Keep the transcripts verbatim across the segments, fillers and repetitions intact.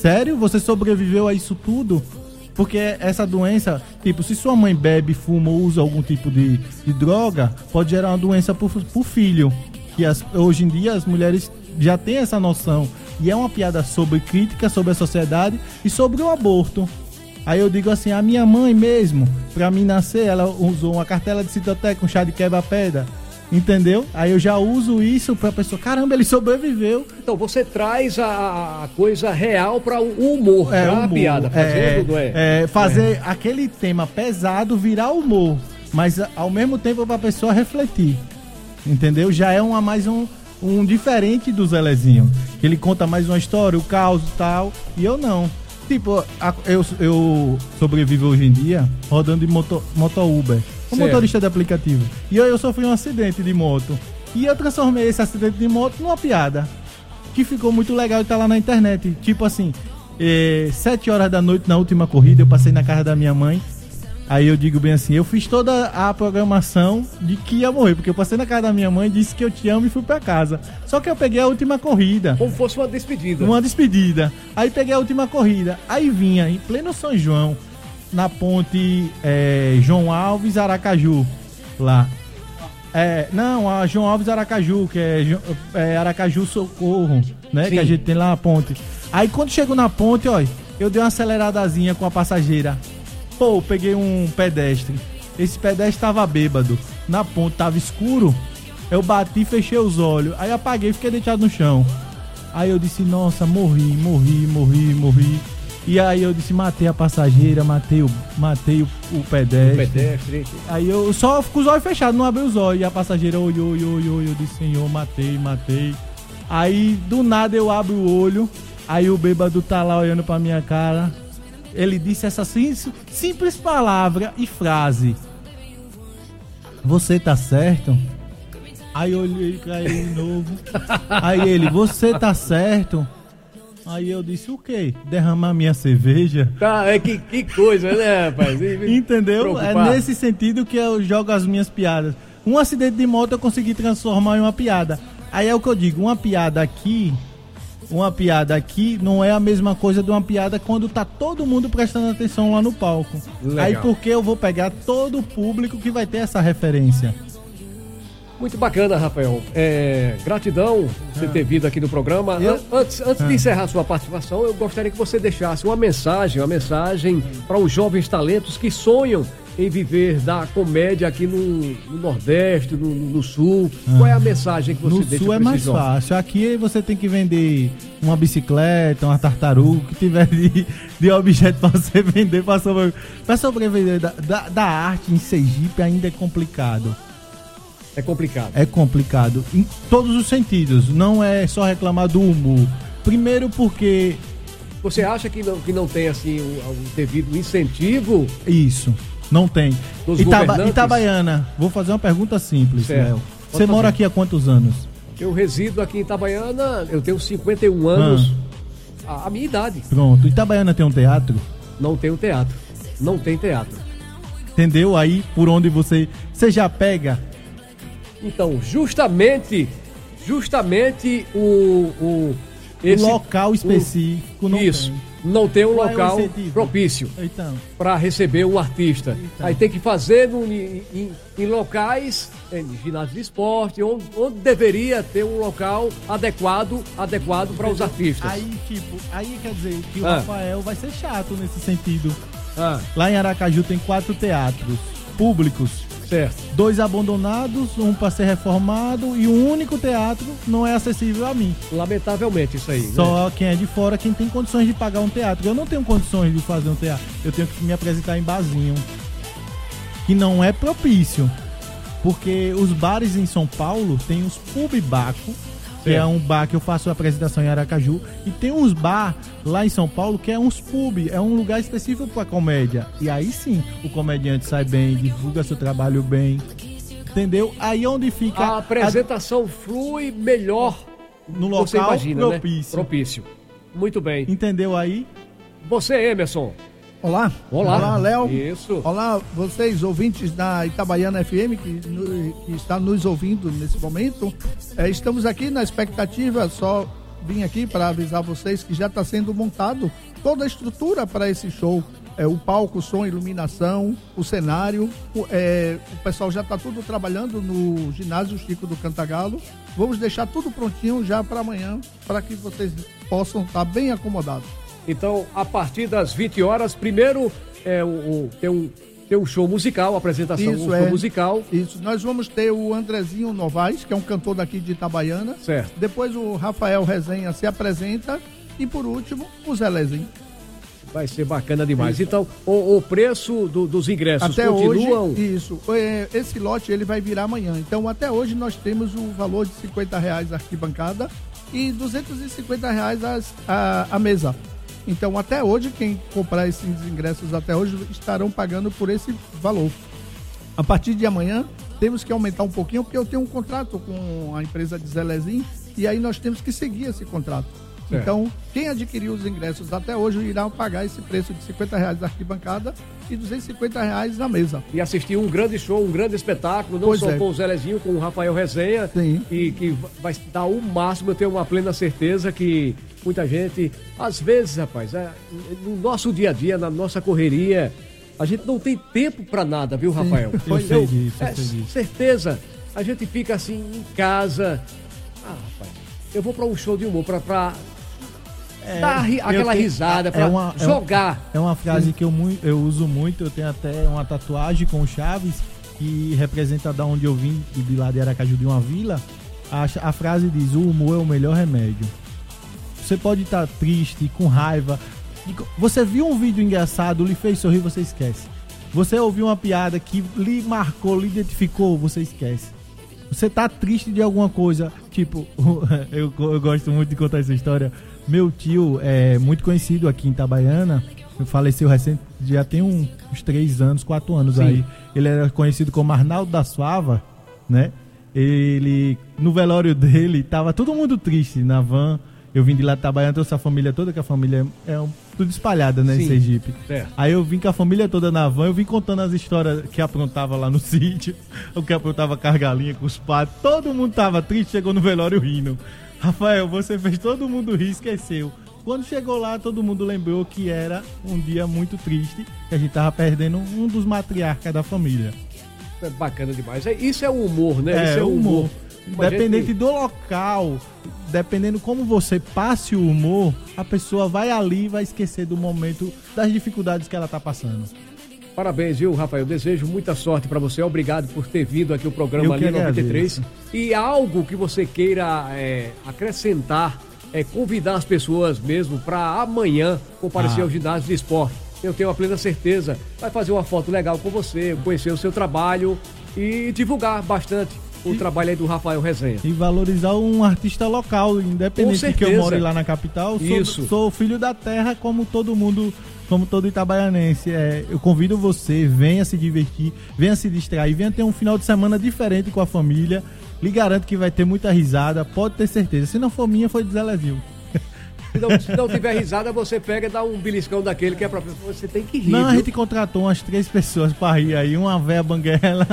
Sério? Você sobreviveu a isso tudo? Porque essa doença, tipo, se sua mãe bebe, fuma ou usa algum tipo de, de droga, pode gerar uma doença pro, pro filho. Que as, hoje em dia as mulheres já têm essa noção. E é uma piada sobre crítica, sobre a sociedade e sobre o aborto. Aí eu digo assim, a minha mãe mesmo, pra mim nascer, ela usou uma cartela de Citoteca, um chá de quebra-pedra. Entendeu? Aí eu já uso isso pra pessoa, caramba, ele sobreviveu. Então você traz a, a coisa real para o humor, é, pra humor. a piada. Fazendo, é, é, é, fazer é. aquele tema pesado virar humor, mas ao mesmo tempo pra pessoa refletir. Entendeu? Já é uma, mais um, um diferente do Zelezinho. Ele conta mais uma história, o caos e tal, e eu não. Tipo, a, eu, eu sobrevivo hoje em dia rodando de moto, moto Uber. O motorista de aplicativo. E eu, eu sofri um acidente de moto. E eu transformei esse acidente de moto numa piada. Que ficou muito legal e tá lá na internet. Tipo assim, eh, sete horas da noite na última corrida, eu passei na casa da minha mãe. Aí eu digo bem assim, eu fiz toda a programação de que ia morrer. Porque eu passei na casa da minha mãe, disse que eu te amo e fui pra casa. Só que eu peguei a última corrida. Como fosse uma despedida. Uma despedida. Aí peguei a última corrida. Aí vinha, em pleno São João, na ponte é, João Alves Aracaju, lá. É, não, a João Alves Aracaju, que é, é Aracaju Socorro, né? Sim. Que a gente tem lá na ponte. Aí quando chego na ponte, ó, eu dei uma aceleradazinha com a passageira. Pô, peguei um pedestre. Esse pedestre tava bêbado. Na ponte tava escuro. Eu bati, fechei os olhos. Aí apaguei e fiquei deitado no chão. Aí eu disse, nossa, morri, morri, morri, morri. E aí eu disse, matei a passageira, matei o, matei o, o pedestre. O pedestre. Aí eu só com os olhos fechados, não abri os olhos. E a passageira olhou, olhou, olhou, eu disse, senhor, matei, matei. Aí do nada eu abro o olho, aí o bêbado tá lá olhando pra minha cara. Ele disse essa simples, simples palavra e frase. Você tá certo? Aí eu olhei pra ele de novo. Aí ele, você tá certo? Aí eu disse, o quê? Derramar minha cerveja? Tá, é que, que coisa, né, rapaz? Entendeu? É nesse sentido que eu jogo as minhas piadas. Um acidente de moto eu consegui transformar em uma piada. Aí é o que eu digo, uma piada aqui, uma piada aqui não é a mesma coisa de uma piada quando tá todo mundo prestando atenção lá no palco. Legal. Aí porque eu vou pegar todo o público que vai ter essa referência. Muito bacana, Rafael. É, gratidão por você ter vindo aqui no programa. Eu? Antes, antes ah. de encerrar sua participação, eu gostaria que você deixasse uma mensagem, uma mensagem para os jovens talentos que sonham em viver da comédia aqui no, no Nordeste, no, no Sul. Ah. Qual é a mensagem que você no deixa Sul é mais jovens? Fácil. Aqui você tem que vender uma bicicleta, uma tartaruga, que tiver de, de objeto para você vender, para sobreviver. Para sobreviver da, da, da arte em Sergipe ainda é complicado. É complicado. É complicado. Em todos os sentidos. Não é só reclamar do humor. Primeiro porque... Você acha que não, que não tem, assim, um, um devido incentivo? Isso. Não tem. Itaba, Itabaiana. Vou fazer uma pergunta simples, Léo. Você mora aqui há quantos anos? Eu resido aqui em Itabaiana, eu tenho cinquenta e um anos. Ah. A, a minha idade. Pronto. Itabaiana tem um teatro? Não tem um teatro. Não tem teatro. Entendeu? Aí, por onde você... Você já pega... Então, justamente, justamente o... o esse, local específico o, não isso, tem. Não tem um Qual local é propício então. para receber um artista. Então. Aí tem que fazer no, em, em, em locais, em ginásio de esporte, onde, onde deveria ter um local adequado, adequado para os artistas. Aí, tipo, aí quer dizer que o ah. Rafael vai ser chato nesse sentido. Ah. Lá em Aracaju tem quatro teatros públicos. Certo. Dois abandonados, um para ser reformado e o único teatro não é acessível a mim. Lamentavelmente isso aí. Só né? quem é de fora, quem tem condições de pagar um teatro. Eu não tenho condições de fazer um teatro. Eu tenho que me apresentar em barzinho, que não é propício. Porque os bares em São Paulo tem os pub baco, que é um bar que eu faço a apresentação em Aracaju, e tem uns bar lá em São Paulo que é uns pub, é um lugar específico para comédia. E aí sim, o comediante sai bem, divulga seu trabalho bem, entendeu? Aí onde fica... A apresentação a... flui melhor no local você imagina, propício. Né? Propício. Muito bem. Entendeu aí? Você, Emerson. Olá. Olá. Olá, Léo. Isso. Olá, vocês, ouvintes da Itabaiana F M, que, que está nos ouvindo nesse momento. É, estamos aqui na expectativa, só vim aqui para avisar vocês que já está sendo montado toda a estrutura para esse show. É, o palco, o som, iluminação, o cenário. O, é, o pessoal já está tudo trabalhando no ginásio Chico do Cantagalo. Vamos deixar tudo prontinho já para amanhã, para que vocês possam estar bem acomodados. Então, a partir das vinte horas, primeiro é, o, o, tem, um, tem um show musical, apresentação, Isso, um é, show musical. Isso, nós vamos ter o Andrezinho Novaes, que é um cantor daqui de Itabaiana. Certo. Depois o Rafael Resenha se apresenta. E por último, o Zelezinho. Vai ser bacana demais. Isso. Então, o, o preço do, dos ingressos até continuam? Hoje, isso. Esse lote ele vai virar amanhã. Então, até hoje nós temos o valor de cinquenta reais a arquibancada e duzentos e cinquenta reais as, a, a mesa. Então, até hoje, quem comprar esses ingressos até hoje estarão pagando por esse valor. A partir de amanhã, temos que aumentar um pouquinho, porque eu tenho um contrato com a empresa de Zelezinho e aí nós temos que seguir esse contrato. É. Então, quem adquiriu os ingressos até hoje irá pagar esse preço de cinquenta reais da arquibancada e duzentos e cinquenta reais na mesa. E assistir um grande show, um grande espetáculo, não pois só é. com o Zelezinho, com o Rafael Resenha. Sim. E que vai dar o máximo, eu tenho uma plena certeza que muita gente, às vezes, rapaz, é, no nosso dia a dia, na nossa correria, a gente não tem tempo pra nada, viu, Rafael? Sim, eu sei disso, eu é, sei disso. Certeza. A gente fica assim em casa. Ah, rapaz, eu vou pra um show de humor, pra... pra É, dar aquela tenho, risada, pra é uma, jogar. É uma, é uma frase Sim. que eu, eu uso muito, eu tenho até uma tatuagem com o Chaves, que representa da onde eu vim, de lá de Aracaju, de uma vila. A, a frase diz, o humor é o melhor remédio. Você pode estar triste, com raiva. Você viu um vídeo engraçado, lhe fez sorrir, você esquece. Você ouviu uma piada que lhe marcou, lhe identificou, você esquece. Você tá triste de alguma coisa, tipo, eu, eu gosto muito de contar essa história. Meu tio é muito conhecido aqui em Itabaiana, faleceu recente, já tem um, uns três anos, quatro anos Sim. aí. Ele era conhecido como Arnaldo da Suava, né? Ele, no velório dele, tava todo mundo triste na van. Eu vim de lá de Itabaiana, trouxe a família toda, que a família é um, tudo espalhada, né, em Sergipe. É. Aí eu vim com a família toda na van, eu vim contando as histórias que aprontava lá no sítio, o que aprontava com as galinhas, com os patos. Todo mundo tava triste, chegou no velório rindo. Rafael, você fez todo mundo rir, esqueceu. Quando chegou lá, todo mundo lembrou que era um dia muito triste, que a gente tava perdendo um dos matriarcas da família. É bacana demais. Isso é o humor, né? É, Isso é o humor. humor. Dependente gente... do local, dependendo como você passe o humor, a pessoa vai ali e vai esquecer do momento, das dificuldades que ela tá passando. Parabéns, viu, Rafael? Desejo muita sorte para você. Obrigado por ter vindo aqui o programa ali noventa e três. E algo que você queira é, acrescentar, é convidar as pessoas mesmo para amanhã comparecer ah. ao ginásio de esporte. Eu tenho a plena certeza. Vai fazer uma foto legal com você, conhecer o seu trabalho e divulgar bastante o e, trabalho aí do Rafael Resenha. E valorizar um artista local, independente de que eu more lá na capital. Sou, Isso. sou filho da terra, como todo mundo, como todo itabaianense. É, eu convido você, venha se divertir, venha se distrair, venha ter um final de semana diferente com a família. Lhe garanto que vai ter muita risada, pode ter certeza. Se não for minha, foi de Zelezinho. Se não, se não tiver risada, você pega e dá um beliscão daquele que é pra... Você tem que rir. Não, viu? A gente contratou umas três pessoas pra rir aí. Uma véia banguela,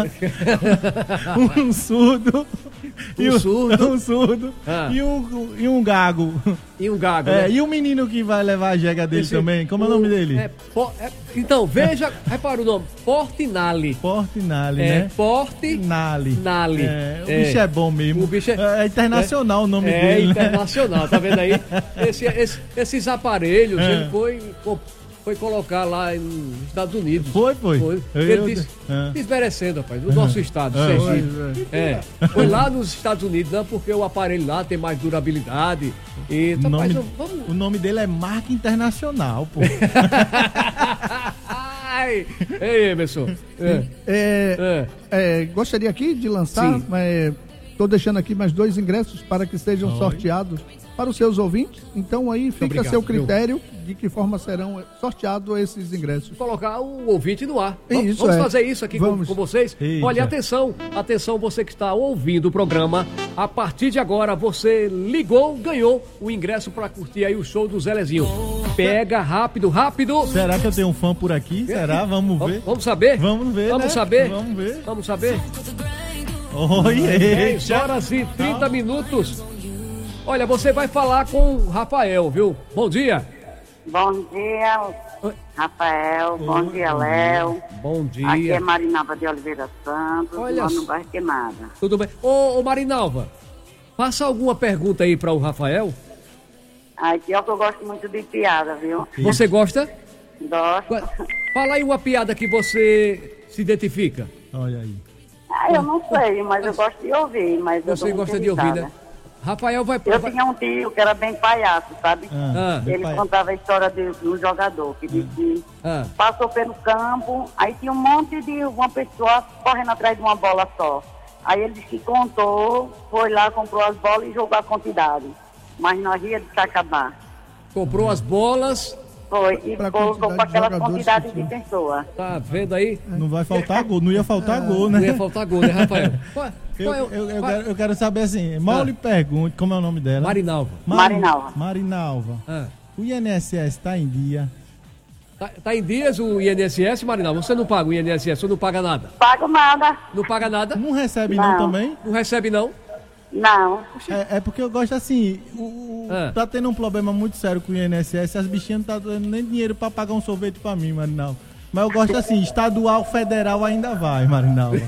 um surdo... Um e um surdo? Um surdo ah. e, um, e um gago. E um gago, é, né? E o menino que vai levar a jega dele Esse, também. Como o, é o nome dele? É, po, é, então, veja... repara o nome. Portinali. Portinali, é, né? Portinali. Nali. É, o é. bicho é bom mesmo. O bicho é, é internacional é, o nome é dele. É internacional, né? Tá vendo aí? Esse, esse, esses aparelhos, é. ele foi... foi colocar lá nos Estados Unidos. Foi, foi. foi. Ele eu, disse, é. desmerecendo, rapaz, o nosso estado, é, Sergipe. É, é. Foi lá nos Estados Unidos, não, porque o aparelho lá tem mais durabilidade. E, o, nome, rapaz, vamos... o nome dele é marca internacional, pô. Ai, ei, Emerson. É. É, é, gostaria aqui de lançar, estou deixando aqui mais dois ingressos para que sejam Oi. sorteados para os seus ouvintes. Então aí fica Obrigado, a seu critério viu? de que forma serão sorteados esses ingressos. Colocar o ouvinte no ar. Isso, vamos é. fazer isso aqui com, com vocês. Eita. Olha, atenção, atenção você que está ouvindo o programa. A partir de agora você ligou, ganhou o ingresso para curtir aí o show do Zelezinho. Pega rápido, rápido. Será que eu tenho um fã por aqui? Será? Vamos ver. Vamos saber? Vamos ver, Vamos né? saber? Vamos ver. Vamos saber? Oi, dez horas e trinta minutos. Olha, você vai falar com o Rafael, viu? Bom dia. Bom dia, Rafael. Bom dia, Léo. Bom dia. Aqui é Marinalva de Oliveira Santos, Olha lá só. no bairro Queimada. Tudo bem. Ô, ô Marinalva, faça alguma pergunta aí para o Rafael. Aqui é o que eu gosto muito de piada, viu? Você gosta? Gosto. Fala aí uma piada que você se identifica. Olha aí. Ah, eu não sei, mas eu gosto de ouvir. Mas eu Você dou gosta muita de ouvir, risada. né? Rafael vai... Eu vai- tinha um tio que era bem palhaço, sabe? Ah, Ah. Ele pai- contava a história de, de um jogador que disse que Ah. passou pelo campo, aí tinha um monte de uma pessoa correndo atrás de uma bola só. Aí ele disse que contou, foi lá, comprou as bolas e jogou a quantidade. Mas nós ia de se acabar. Comprou as bolas, Foi, e Pra colocou quantidade para de aquela jogadores quantidade que de tinha. pessoas. tá vendo aí? Não vai faltar gol, não ia faltar gol, né? Não ia faltar gol, né, Rafael? Qual- Eu, qual é o- eu, eu, qual- quero, eu quero saber assim, mal Ah. lhe pergunte, como é o nome dela? Marinalva. Mari- Marinalva. Marinalva. Ah. O I N S S está em dia? Tá, tá em dias o I N S S, Marinalva? Você não paga o I N S S, você não paga nada? Pago nada. Não paga nada? Não recebe não, Não. também? Não recebe não? Não. É, é porque eu gosto assim, o, o- Ah. tá tendo um problema muito sério com o I N S S, as bichinhas não tá dando nem dinheiro pra pagar um sorvete pra mim, Marinalva. Mas eu gosto assim, estadual, federal ainda vai, Marinalva.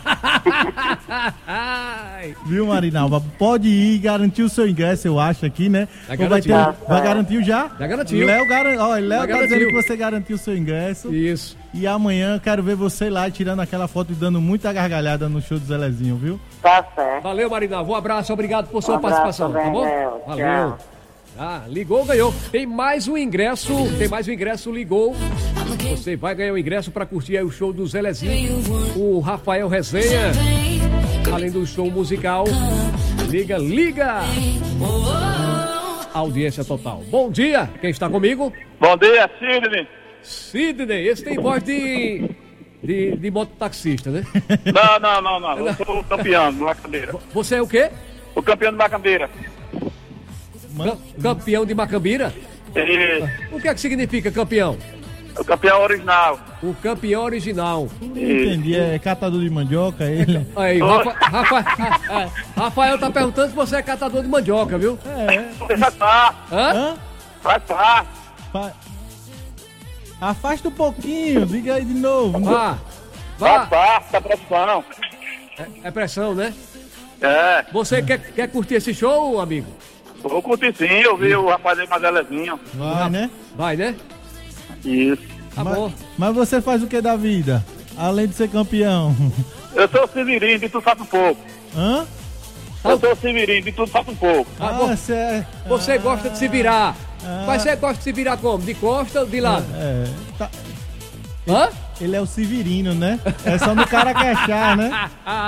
Ai. Viu, Marinalva? Pode ir garantir o seu ingresso, eu acho, aqui, né? Já Ou vai, ter, garantiu. vai garantir já? Já garantiu. Léo, garan... Olha, Léo Já tá garantiu. dizendo que você garantiu o seu ingresso. Isso. E amanhã eu quero ver você lá tirando aquela foto e dando muita gargalhada no show do Zelezinho, viu? Tá certo. Valeu, Marinalva. Um abraço, obrigado por sua Um abraço participação, tá também, bom? Léo. Valeu. Tchau. Ah, ligou, ganhou. Tem mais um ingresso, tem mais um ingresso, ligou. Você vai ganhar o ingresso para curtir aí o show do Zelezinho, o Rafael Resenha, além do show musical. Liga, liga! Audiência total. Bom dia, quem está comigo? Bom dia, Sidney. Sidney, esse tem voz de, de, de mototaxista, né? Não, não, não, não. Eu sou o campeão do Macambeira. Você é o quê? O campeão do Macambeira. Cam- Campeão de Macambira? E O que é que significa campeão? o campeão original. O campeão original. Não entendi, é catador de mandioca ele. Aí, Rafa, Rafa, ah, Rafael tá perguntando se você é catador de mandioca, viu? É. Faz parte, Hã? Hã? faz parte. Fa- Afasta um pouquinho, diga aí de novo. Vá, Faz vá. parte da profissão. É, é pressão, né? É, Você quer, quer curtir esse show, amigo? vou curtir sim, eu vi o rapaz aí mais Zelezinho. Vai, né? Vai, né? Isso. Tá mas, bom. mas você faz o que da vida? Além de ser campeão. Eu sou o Severino, de tudo faço um pouco. Hã? Eu sou o Severino, de tudo faço um pouco. Ah, Ah, vo- você é... Você gosta de se virar. Ah. Mas você gosta de se virar como? De costa ou de lado? É, tá- Hã? ele é o Severino, né? É só no cara que achar, né?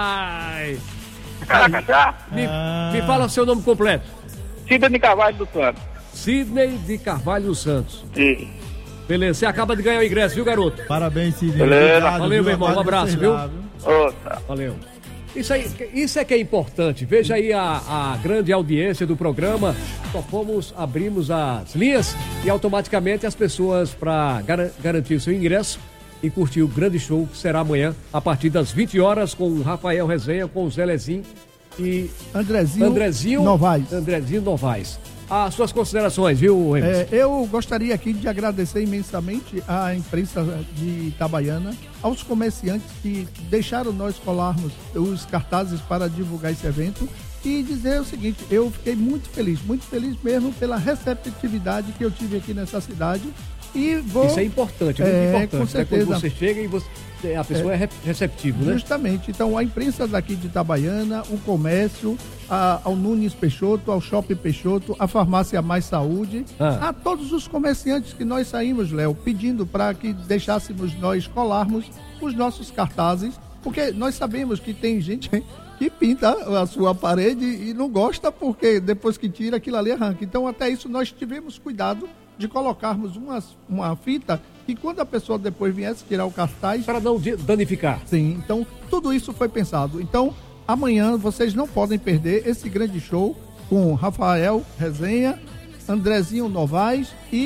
Ai. Caracajá, Me, Ah. me fala o seu nome completo. Sidney Carvalho do Santos. Sidney de Carvalho Santos. Isso. Beleza, você acaba de ganhar o ingresso, viu, garoto? Parabéns, Sidney. Beleza. Valeu, viu? meu irmão, um Aguardo abraço, vocês viu? lá, viu? Outra. Valeu. Isso, aí, isso é que é importante. Veja aí a, a grande audiência do programa. Só fomos, abrimos as linhas e automaticamente as pessoas, para garantir o seu ingresso e curtir o grande show que será amanhã, a partir das vinte horas, com o Rafael Resenha, com o Zelezinho e Andrezinho, Andrezinho Novaes. Andrezinho Novaes. As suas considerações, viu, Remis? É, eu gostaria aqui de agradecer imensamente à imprensa de Itabaiana, aos comerciantes que deixaram nós colarmos os cartazes para divulgar esse evento e dizer o seguinte, eu fiquei muito feliz, muito feliz mesmo pela receptividade que eu tive aqui nessa cidade e vou... Isso é importante, muito É, importante. com né? certeza. Quando você chega e você, a pessoa é, re- receptiva, né? Justamente. Então, a imprensa daqui de Itabaiana, o comércio, a- ao Nunes Peixoto, ao Shopping Peixoto, a Farmácia Mais Saúde, Ah. a todos os comerciantes que nós saímos, Léo, pedindo para que deixássemos nós colarmos os nossos cartazes, porque nós sabemos que tem gente que pinta a sua parede e não gosta porque depois que tira aquilo ali arranca. Então, até isso nós tivemos cuidado de colocarmos uma, uma fita que quando a pessoa depois viesse tirar o cartaz, Para não de- danificar. sim, então tudo isso foi pensado. Então, amanhã vocês não podem perder esse grande show com Rafael Resenha, Andrezinho Novaes e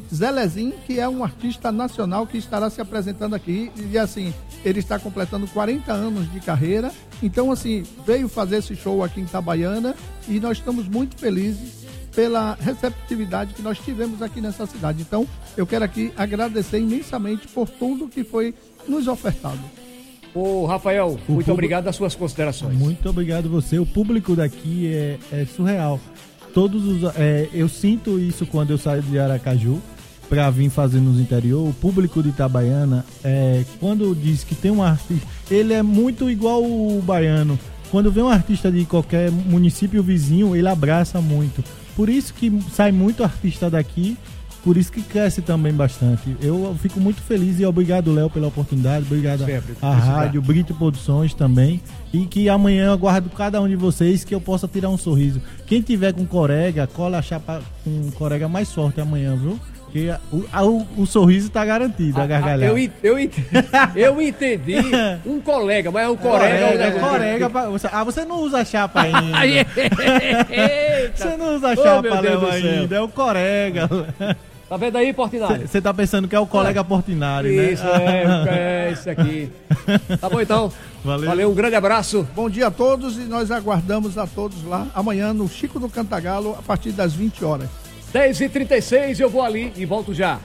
Zelezinho, que é um artista nacional que estará se apresentando aqui. E assim, ele está completando quarenta anos de carreira. Então, assim, veio fazer esse show aqui em Itabaiana e nós estamos muito felizes pela receptividade que nós tivemos aqui nessa cidade. Então, eu quero aqui agradecer imensamente por tudo que foi nos ofertado. Ô, Rafael, O muito público... obrigado das suas considerações. Muito obrigado você. O público daqui é, é surreal. Todos os, é, eu sinto isso quando eu saio de Aracaju para vir fazer nos interior. O público de Itabaiana, é, quando diz que tem um artista, ele é muito igual o baiano. Quando vem um artista de qualquer município vizinho, ele abraça muito. Por isso que sai muito artista daqui, por isso que cresce também bastante. Eu fico muito feliz e obrigado, Léo, pela oportunidade. Obrigado Sempre, à rádio, Brito Produções também. E que amanhã eu aguardo cada um de vocês que eu possa tirar um sorriso. Quem tiver com corega, cola a chapa com corega mais forte amanhã, viu? Porque o, a, o, o sorriso tá garantido, a, a gargalhada. Eu, eu, entendi, eu entendi um colega, mas é um corega. É, é, corega pra, você, ah, você não usa chapa ainda. Você não usa chapa, oh, Léo, ainda. É o corega. Tá vendo aí, Portinari? Você tá pensando que é o colega Portinari, né? Isso, é, é isso aqui. Tá bom, então. Valeu. Valeu, um grande abraço. Bom dia a todos e nós aguardamos a todos lá amanhã no Chico do Cantagalo a partir das vinte horas. dez e trinta e seis, eu vou ali e volto já.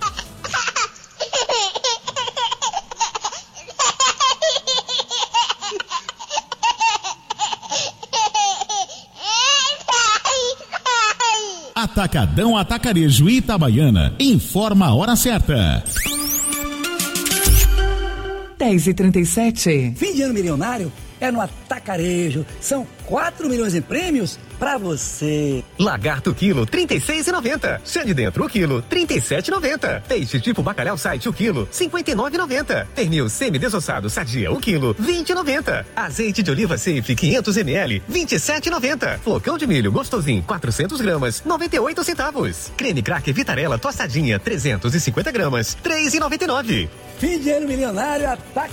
Atacadão Atacarejo Itabaiana. Informa a hora certa. dez e trinta e sete. Fim de ano milionário é no Atacarejo. São quatro milhões em prêmios pra você. Lagarto quilo, trinta e seis reais e noventa centavos. Sede dentro o quilo, trinta e sete reais e noventa centavos. Peixe tipo bacalhau site o quilo, cinquenta e nove reais e noventa centavos. Pernil semi-desossado sadia o quilo, vinte reais e noventa centavos. Azeite de oliva safe quinhentos mililitros, vinte e sete reais e noventa centavos. Flocão de milho gostosinho, quatrocentas gramas, noventa e oito centavos. Creme cracker Vitarella tostadinha, trezentas e cinquenta gramas, três reais e noventa e nove centavos. Fim de ano milionário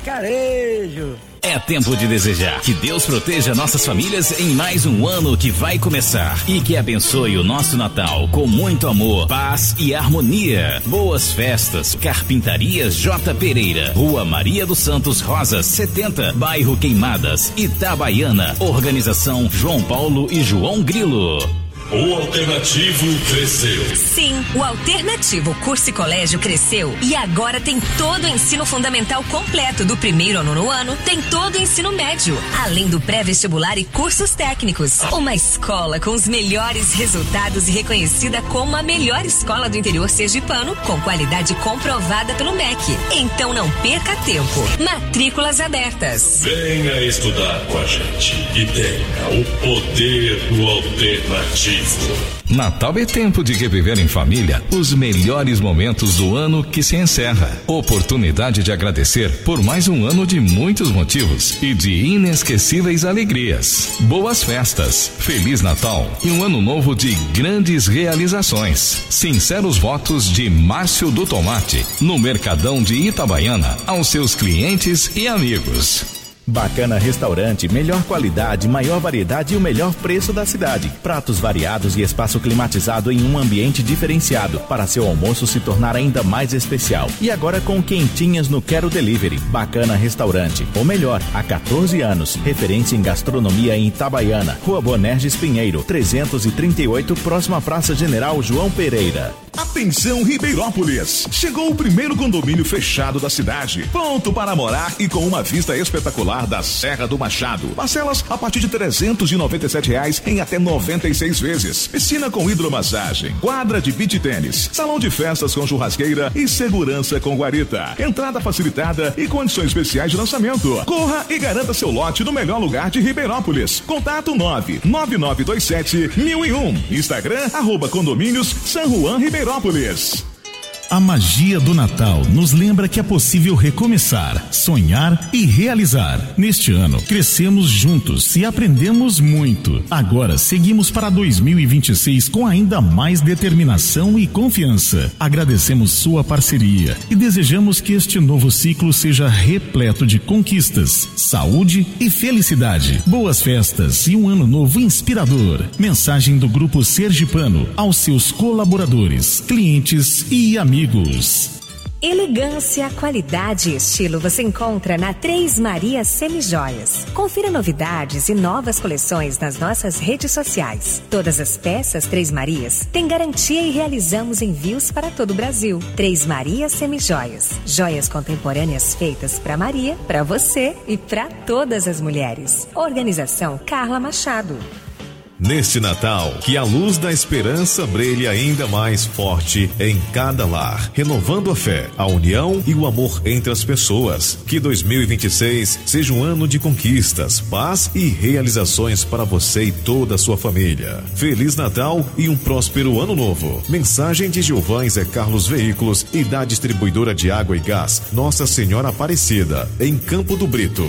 Atacarejo. É tempo de desejar que Deus proteja nossas famílias em mais um ano que vai começar e que abençoe o nosso Natal com muito amor, paz e harmonia. Boas festas. Carpintarias J. Pereira, Rua Maria dos Santos Rosas, setenta, Bairro Queimadas, Itabaiana. Organização João Paulo e João Grilo. O Alternativo cresceu. Sim, o Alternativo Curso e Colégio cresceu e agora tem todo o ensino fundamental completo do primeiro ao nono ano, tem todo o ensino médio, além do pré-vestibular e cursos técnicos. Uma escola com os melhores resultados e reconhecida como a melhor escola do interior sergipano, com qualidade comprovada pelo M E C. Então não perca tempo. Matrículas abertas. Venha estudar com a gente e tenha o poder do Alternativo. Natal é tempo de reviver em família os melhores momentos do ano que se encerra. Oportunidade de agradecer por mais um ano de muitos motivos e de inesquecíveis alegrias. Boas festas, Feliz Natal e um ano novo de grandes realizações. Sinceros votos de Márcio do Tomate, no Mercadão de Itabaiana, aos seus clientes e amigos. Bacana Restaurante, melhor qualidade, maior variedade e o melhor preço da cidade. Pratos variados e espaço climatizado em um ambiente diferenciado para seu almoço se tornar ainda mais especial. E agora com quentinhas no Quero Delivery. Bacana Restaurante, ou melhor, há quatorze anos, referência em gastronomia em Itabaiana. Rua Bonerges Pinheiro, trezentos e trinta e oito, próxima à Praça General João Pereira. Atenção Ribeirópolis! Chegou o primeiro condomínio fechado da cidade. Pronto para morar e com uma vista espetacular da Serra do Machado. Parcelas a partir de trezentos e noventa e sete reais em até noventa e seis vezes. Piscina com hidromassagem, quadra de beach tênis, salão de festas com churrasqueira e segurança com guarita. Entrada facilitada e condições especiais de lançamento. Corra e garanta seu lote no melhor lugar de Ribeirópolis. Contato nove nove nove dois sete mil e um. Instagram, arroba condomínios San Juan Ribeirópolis. A magia do Natal nos lembra que é possível recomeçar, sonhar e realizar. Neste ano, crescemos juntos e aprendemos muito. Agora, seguimos para dois mil e vinte e seis com ainda mais determinação e confiança. Agradecemos sua parceria e desejamos que este novo ciclo seja repleto de conquistas, saúde e felicidade. Boas festas e um ano novo inspirador. Mensagem do Grupo Sergipano aos seus colaboradores, clientes e amigos amigos. Elegância, qualidade e estilo você encontra na Três Marias Semijoias. Confira novidades e novas coleções nas nossas redes sociais. Todas as peças Três Marias têm garantia e realizamos envios para todo o Brasil. Três Marias Semijoias. Joias contemporâneas feitas para Maria, para você e para todas as mulheres. Organização Carla Machado. Neste Natal, que a luz da esperança brilhe ainda mais forte em cada lar, renovando a fé, a união e o amor entre as pessoas. Que dois mil e vinte e seis seja um ano de conquistas, paz e realizações para você e toda a sua família. Feliz Natal e um próspero ano novo. Mensagem de Gilvães é Carlos Veículos e da distribuidora de água e gás Nossa Senhora Aparecida, em Campo do Brito.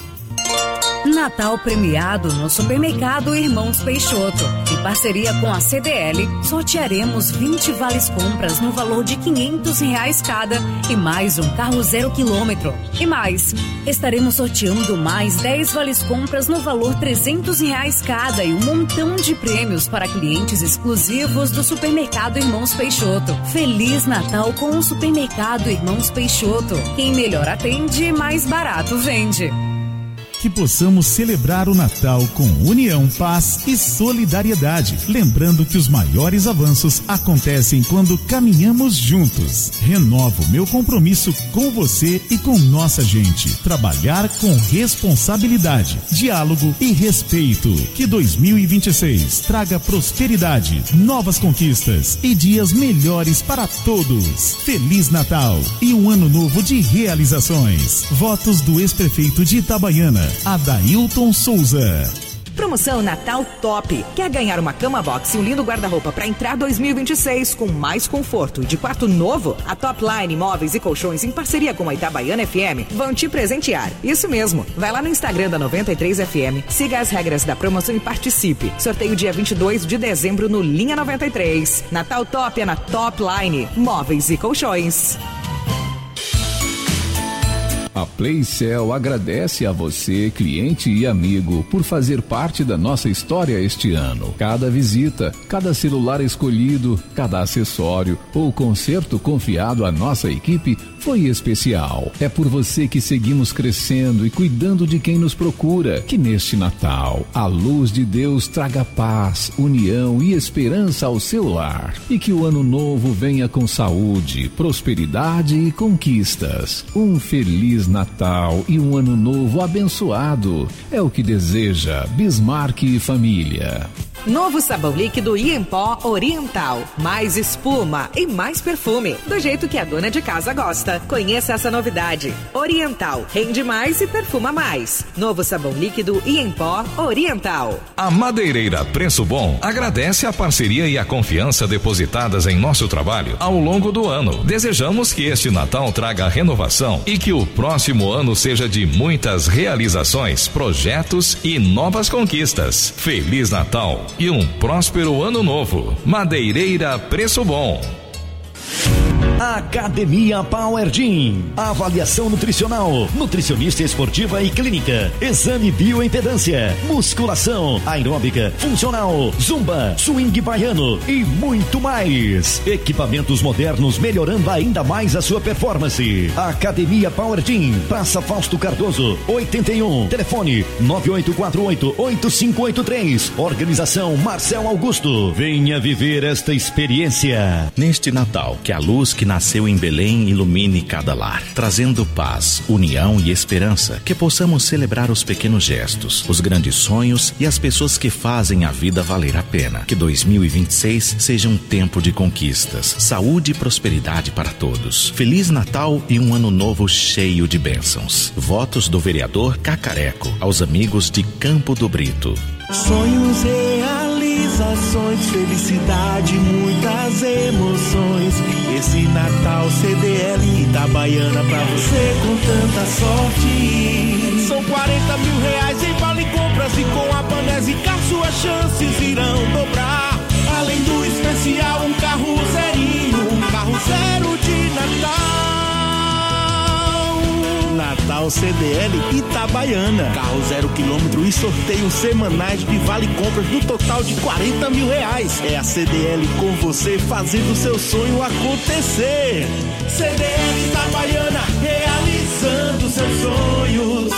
Natal premiado no Supermercado Irmãos Peixoto. Em parceria com a C D L, sortearemos vinte vales compras no valor de quinhentos reais cada e mais um carro zero quilômetro. E mais, estaremos sorteando mais dez vales compras no valor trezentos reais cada e um montão de prêmios para clientes exclusivos do Supermercado Irmãos Peixoto. Feliz Natal com o Supermercado Irmãos Peixoto. Quem melhor atende, mais barato vende. Que possamos celebrar o Natal com união, paz e solidariedade. Lembrando que os maiores avanços acontecem quando caminhamos juntos. Renovo meu compromisso com você e com nossa gente. Trabalhar com responsabilidade, diálogo e respeito. Que dois mil e vinte e seis traga prosperidade, novas conquistas e dias melhores para todos. Feliz Natal e um ano novo de realizações. Votos do ex-prefeito de Itabaiana, Adailton Souza. Promoção Natal Top. Quer ganhar uma cama box e um lindo guarda-roupa para entrar dois mil e vinte e seis com mais conforto e de quarto novo? A Top Line Móveis e Colchões, em parceria com a Itabaiana F M, vão te presentear. Isso mesmo. Vai lá no Instagram da noventa e três F M, siga as regras da promoção e participe. Sorteio dia vinte e dois de dezembro no Linha noventa e três. Natal Top é na Top Line Móveis e Colchões. A Playcell agradece a você, cliente e amigo, por fazer parte da nossa história este ano. Cada visita, cada celular escolhido, cada acessório ou conserto confiado à nossa equipe foi especial. É por você que seguimos crescendo e cuidando de quem nos procura. Que neste Natal, a luz de Deus traga paz, união e esperança ao seu lar. E que o ano novo venha com saúde, prosperidade e conquistas. Um feliz Natal e um ano novo abençoado. É o que deseja Bismarck e família. Novo sabão líquido Iempó Oriental. Mais espuma e mais perfume. Do jeito que a dona de casa gosta. Conheça essa novidade. Oriental. Rende mais e perfuma mais. Novo sabão líquido Iempó Oriental. A Madeireira Preço Bom agradece a parceria e a confiança depositadas em nosso trabalho ao longo do ano. Desejamos que este Natal traga renovação e que o próximo ano seja de muitas realizações, projetos e novas conquistas. Feliz Natal e um próspero ano novo. Madeireira Preço Bom. Academia Power Gym. Avaliação nutricional, nutricionista esportiva e clínica, exame bioimpedância, musculação, aeróbica, funcional, zumba, swing baiano e muito mais. Equipamentos modernos melhorando ainda mais a sua performance. Academia Power Gym, Praça Fausto Cardoso, oitenta e um. Telefone nove oito quatro oito, oito cinco oito três. Organização Marcel Augusto. Venha viver esta experiência. Neste Natal, que a luz que nasceu em Belém ilumine cada lar, trazendo paz, união e esperança. Que possamos celebrar os pequenos gestos, os grandes sonhos e as pessoas que fazem a vida valer a pena. Que dois mil e vinte e seis seja um tempo de conquistas, saúde e prosperidade para todos. Feliz Natal e um ano novo cheio de bênçãos. Votos do vereador Cacareco aos amigos de Campo do Brito. Sonhos, realizações, felicidade, muitas emoções. Esse Natal C D L Itabaiana pra você com tanta sorte. São quarenta mil reais em vale compras e com a Banesicar suas chances irão dobrar. Além do especial, um carro zerinho, um carro zero de Natal. Natal Natal C D L Itabaiana. Carro zero quilômetro e sorteios semanais de vale compras no total de quarenta mil reais. É a C D L com você fazendo seu sonho acontecer. C D L Itabaiana, realizando seus sonhos.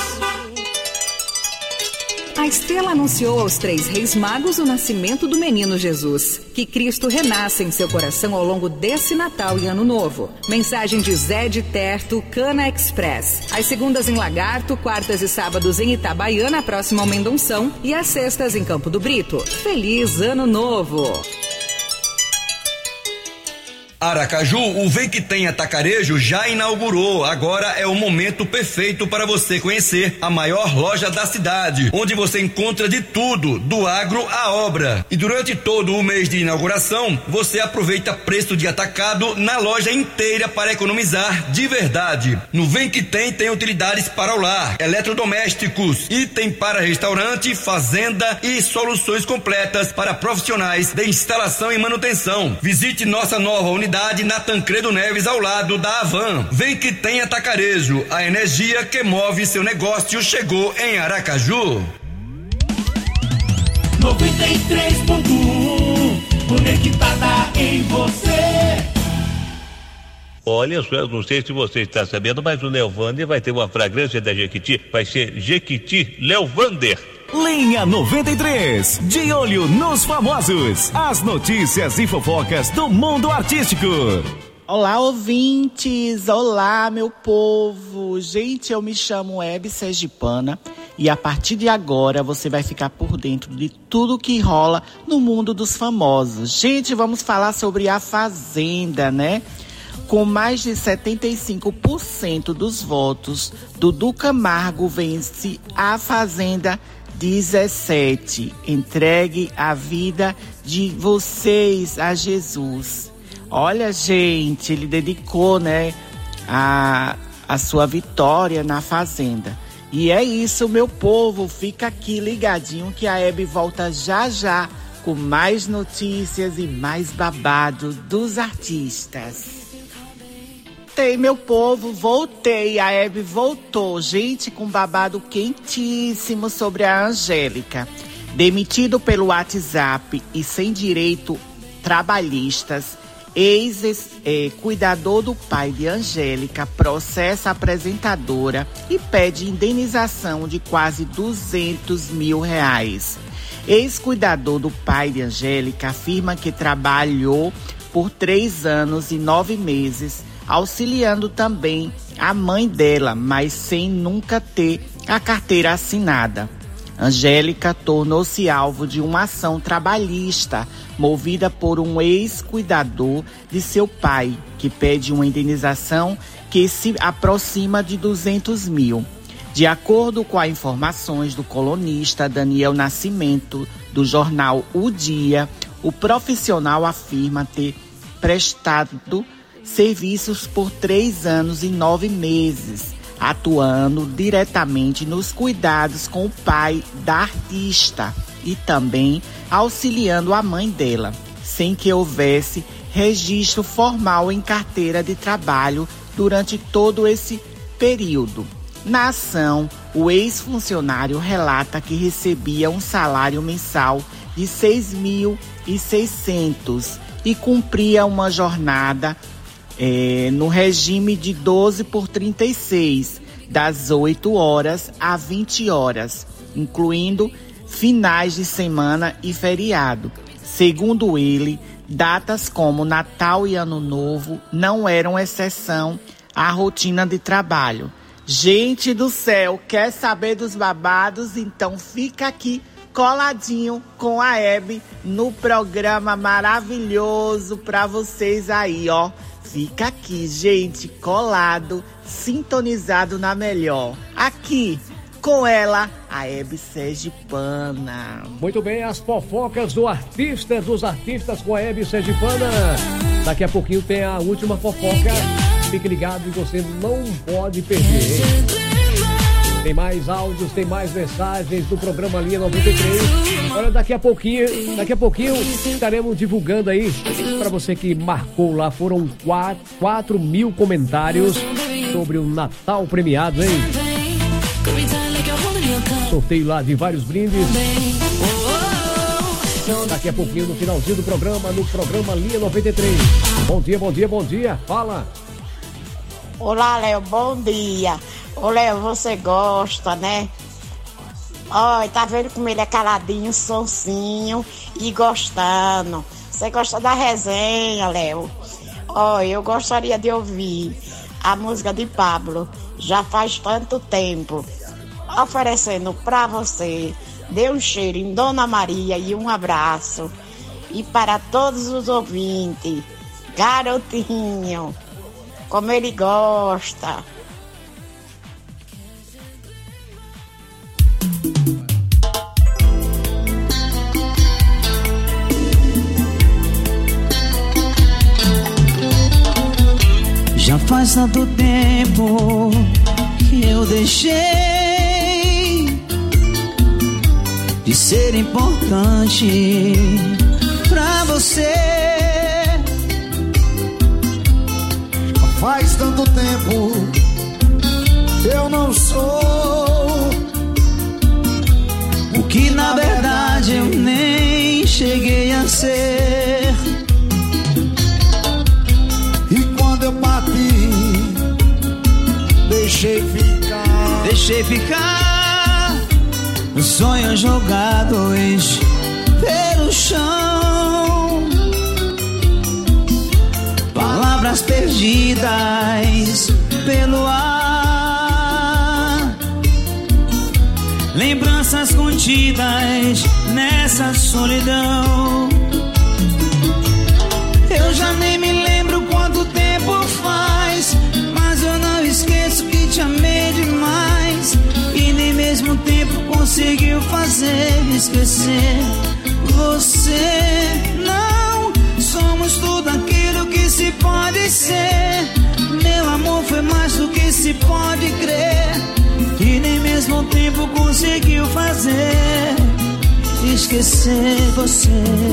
A estrela anunciou aos três reis magos o nascimento do menino Jesus. Que Cristo renasça em seu coração ao longo desse Natal e Ano Novo. Mensagem de Zé de Terto, Cana Express. Às segundas em Lagarto, quartas e sábados em Itabaiana, próximo ao Mendonção, e às sextas em Campo do Brito. Feliz Ano Novo! Aracaju, o Vem Que Tem Atacarejo já inaugurou. Agora é o momento perfeito para você conhecer a maior loja da cidade, onde você encontra de tudo, do agro à obra. E durante todo o mês de inauguração, você aproveita preço de atacado na loja inteira para economizar de verdade. No Vem Que Tem tem utilidades para o lar, eletrodomésticos, item para restaurante, fazenda e soluções completas para profissionais de instalação e manutenção. Visite nossa nova unidade na Tancredo Neves, ao lado da Avan. Vem Que Tem Atacarejo, a energia que move seu negócio chegou em Aracaju. noventa e três ponto um, conectada em você. Olha só, eu não sei se você está sabendo, mas o Leovander vai ter uma fragrância da Jequiti, vai ser Jequiti Leovander. Linha noventa e três, de olho nos famosos, as notícias e fofocas do mundo artístico. Olá, ouvintes, olá, meu povo. Gente, eu me chamo Hebe Sergipana e a partir de agora você vai ficar por dentro de tudo que rola no mundo dos famosos. Gente, vamos falar sobre a Fazenda, né? Com mais de setenta e cinco por cento dos votos, Dudu Camargo vence a Fazenda dezessete. Entregue a vida de vocês a Jesus. Olha, gente, ele dedicou, né, a, a sua vitória na Fazenda. E é isso, meu povo. Fica aqui ligadinho que a Hebe volta já já com mais notícias e mais babado dos artistas. Voltei, meu povo, voltei. A Hebe voltou, gente, com babado quentíssimo sobre a Angélica. Demitido pelo WhatsApp e sem direito trabalhistas, ex-cuidador do pai de Angélica processa a apresentadora e pede indenização de quase duzentos mil reais. Ex-cuidador do pai de Angélica afirma que trabalhou por três anos e nove meses auxiliando também a mãe dela, mas sem nunca ter a carteira assinada. Angélica tornou-se alvo de uma ação trabalhista movida por um ex-cuidador de seu pai, que pede uma indenização que se aproxima de duzentos mil. De acordo com as informações do colunista Daniel Nascimento, do jornal O Dia, o profissional afirma ter prestado serviços por três anos e nove meses, atuando diretamente nos cuidados com o pai da artista e também auxiliando a mãe dela, sem que houvesse registro formal em carteira de trabalho durante todo esse período. Na ação, o ex-funcionário relata que recebia um salário mensal de seis mil e seiscentos reais e cumpria uma jornada É, no regime de doze por trinta e seis, das oito horas a vinte horas, incluindo finais de semana e feriado. Segundo ele, datas como Natal e Ano Novo não eram exceção à rotina de trabalho. Gente do céu, quer saber dos babados? Então fica aqui coladinho com a Hebe no programa maravilhoso pra vocês aí, ó. Fica aqui, gente, colado, sintonizado na melhor. Aqui, com ela, a Hebe Sergipana. Muito bem, as fofocas do artista, dos artistas com a Hebe Sergipana. Daqui a pouquinho tem a última fofoca. Fique ligado e você não pode perder, hein? Tem mais áudios, tem mais mensagens do programa Linha noventa e três. Olha, daqui a pouquinho, daqui a pouquinho estaremos divulgando aí para você que marcou lá. Foram quatro mil comentários sobre o Natal premiado, hein? Sorteio lá de vários brindes. Daqui a pouquinho, no finalzinho do programa, no programa Linha noventa e três. Bom dia, bom dia, bom dia. Fala. Olá, Léo, bom dia. Ô, Léo, você gosta, né? Olha, tá vendo como ele é caladinho, sonsinho e gostando. Você gosta da resenha, Léo? Olha, eu gostaria de ouvir a música de Pablo, Já Faz Tanto Tempo, oferecendo pra você. Dê um cheiro em Dona Maria e um abraço. E para todos os ouvintes, garotinho, como ele gosta. Já faz tanto tempo que eu deixei de ser importante pra você. Faz tanto tempo eu não sou o que na verdade eu nem cheguei a ser. E quando eu parti, deixei ficar, deixei ficar os sonhos jogados pelo chão, palavras perdidas pelo ar, lembranças contidas nessa solidão. Eu já nem me lembro quanto tempo faz, mas eu não esqueço que te amei demais. E nem mesmo tempo conseguiu fazer esquecer você. Não somos tudo aquilo que se pode ser. Meu amor foi mais do que se pode crer. E nem mesmo tempo conseguiu fazer esquecer você.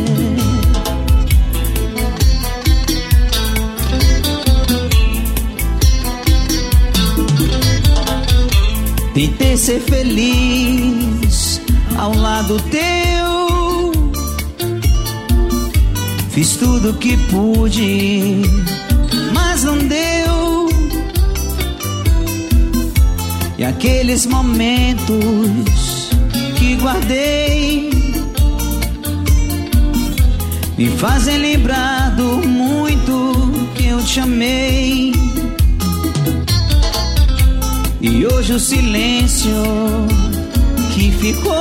Tentei ser feliz ao lado teu, fiz tudo que pude, mas não deu. E aqueles momentos que guardei me fazem lembrar do muito que eu te amei. E hoje o silêncio que ficou,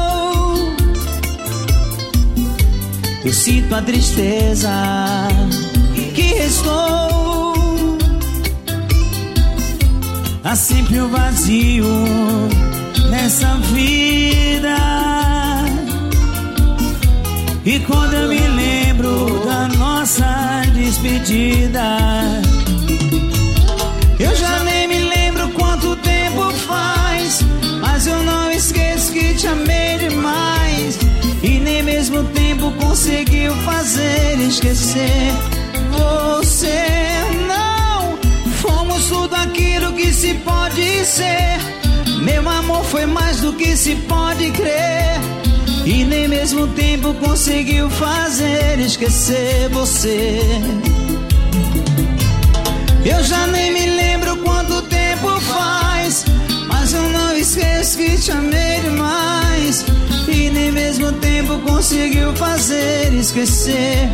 eu sinto a tristeza que restou. Há sempre um vazio nessa vida. E quando eu me lembro da nossa despedida, eu já nem me lembro quanto tempo faz, mas eu não esqueço que te amei demais. E nem mesmo tempo conseguiu fazer esquecer você. Não fomos tudo aquilo que se pode ser. Meu amor foi mais do que se pode crer. E nem mesmo tempo conseguiu fazer esquecer você. Eu já nem me lembro quanto tempo faz, mas eu não esqueço que te amei demais. E nem mesmo tempo conseguiu fazer esquecer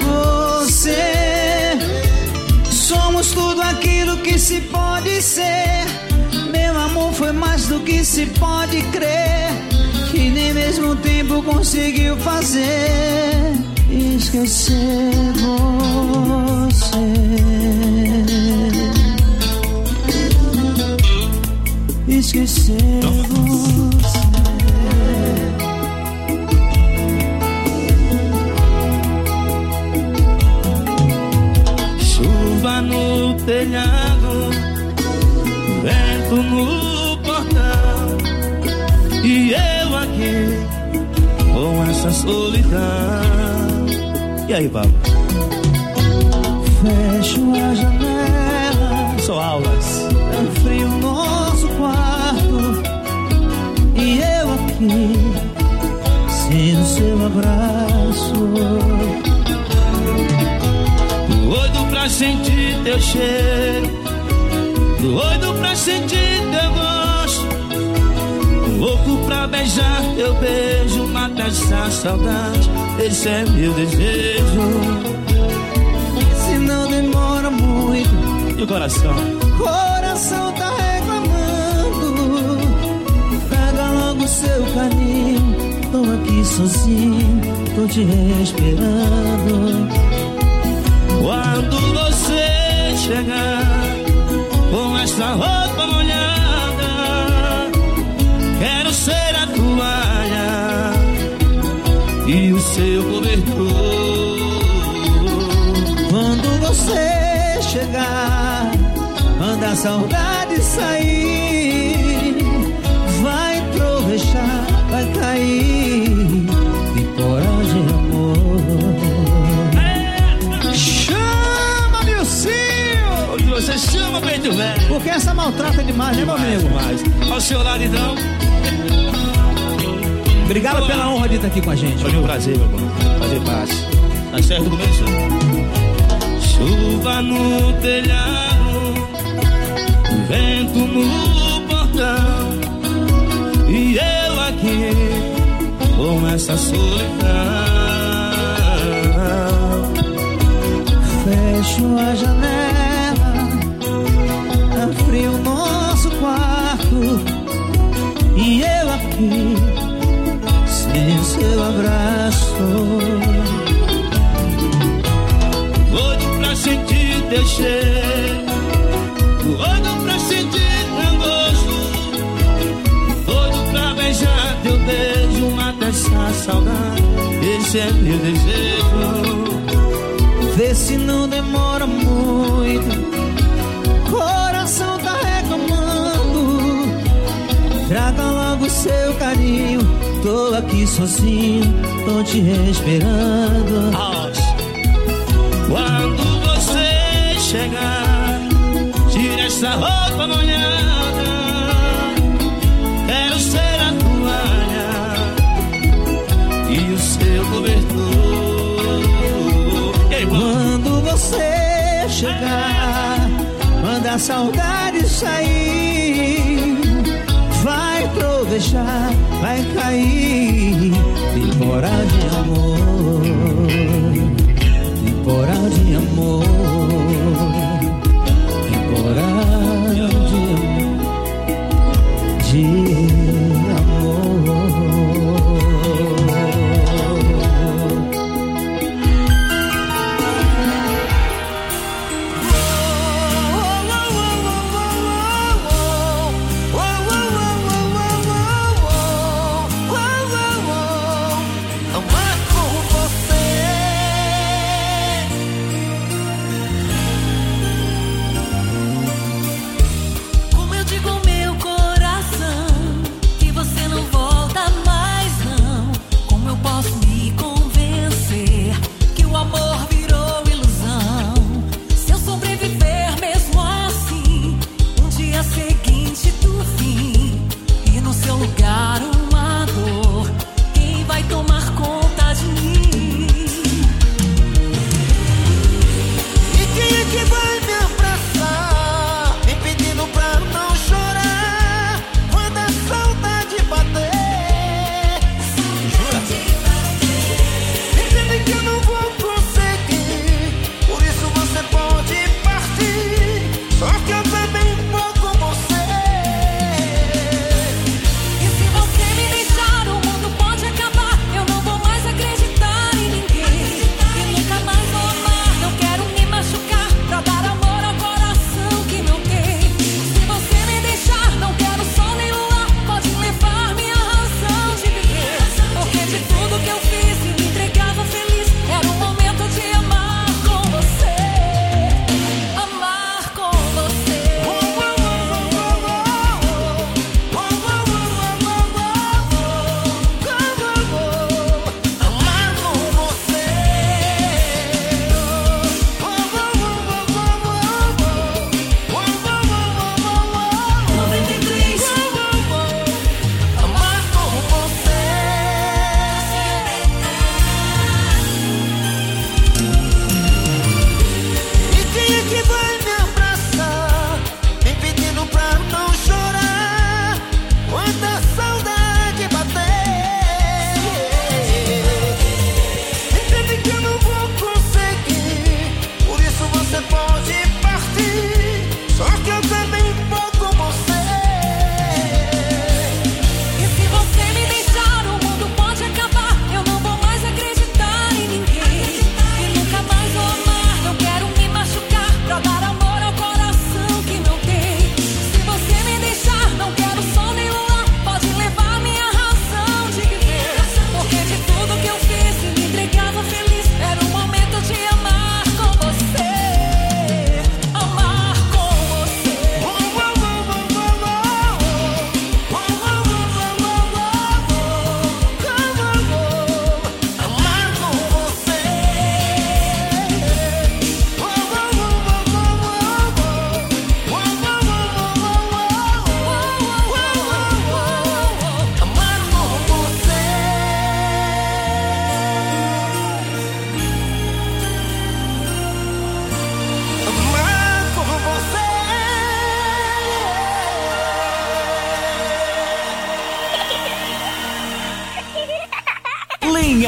você. Somos tudo aquilo que se pode ser. Meu amor foi mais do que se pode crer. E nem mesmo tempo conseguiu fazer esquecer você. Esquecer você. Chuva no telhado, vento no portão, e eu aqui com essa solidão. E aí, Pablo? Fecho a janela, só aulas. É frio no nosso quarto, cheiro, doido pra sentir teu gosto, louco pra beijar teu beijo, mata essa saudade, esse é meu desejo. Se não demora muito, e o coração? Coração tá reclamando, pega logo seu carinho, tô aqui sozinho, tô te esperando. Quando você chegar com essa roupa molhada, quero ser a toalha e o seu cobertor. Quando você chegar, manda a saudade sair, vai trovejar, vai cair, de coragem, amor. Chama, Milcinho! Você chama, peito velho. Porque essa maltrata demais, né, meu amigo? Demais. Ao seu lado, então. Obrigado Olá. Pela honra de estar aqui com a gente. Foi um prazer, meu irmão. Prazer, paz. Tá certo do meu senhor. Chuva no telhado, vento no portão, e eu aqui com essa solidão. Fecho a janela, tá frio nosso quarto, e eu aqui sem seu abraço. Doido pra sentir teu cheiro, doido pra sentir teu gosto, doido pra beijar teu beijo, mata essa saudade, esse é meu desejo. Vê se não demora muito, coração tá reclamando, traga logo seu carinho, tô aqui sozinho, tô te esperando. Quando você chegar, tira essa roupa molhada, quero ser a toalha e o seu cobertor. Quando você chegar, manda a saudade sair, vai trovejar, vai cair, temporal de amor, temporal de amor, temporal de, de amor.